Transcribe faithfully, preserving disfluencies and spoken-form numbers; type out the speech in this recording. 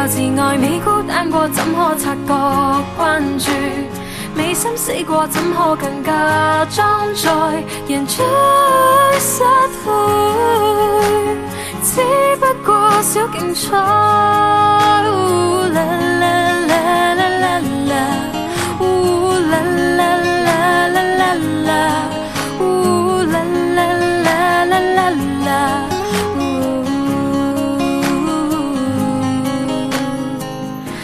較自愛美孤單過，怎可察覺關注？未心死過，怎可更加裝載人追失悔？只不過小競賽。